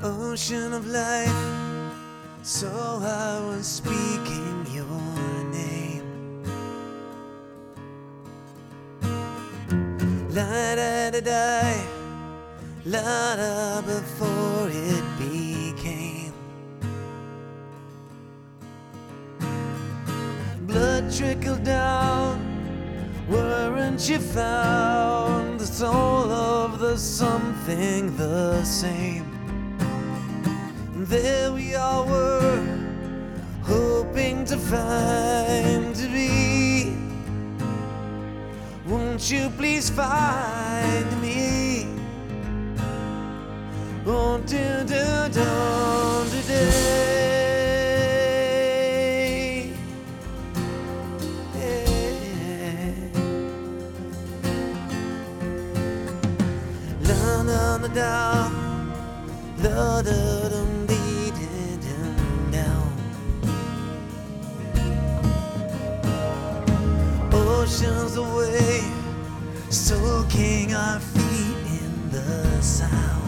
ocean of life. So I was speaking your name. La-da-da-da, la-da, before it became. Blood trickled down. Weren't you found? The soul of the something the same. There we all were, hoping to find to be. Won't you please find me? Won't you do today? Down, down, down. Oceans away, soaking our feet in the sound.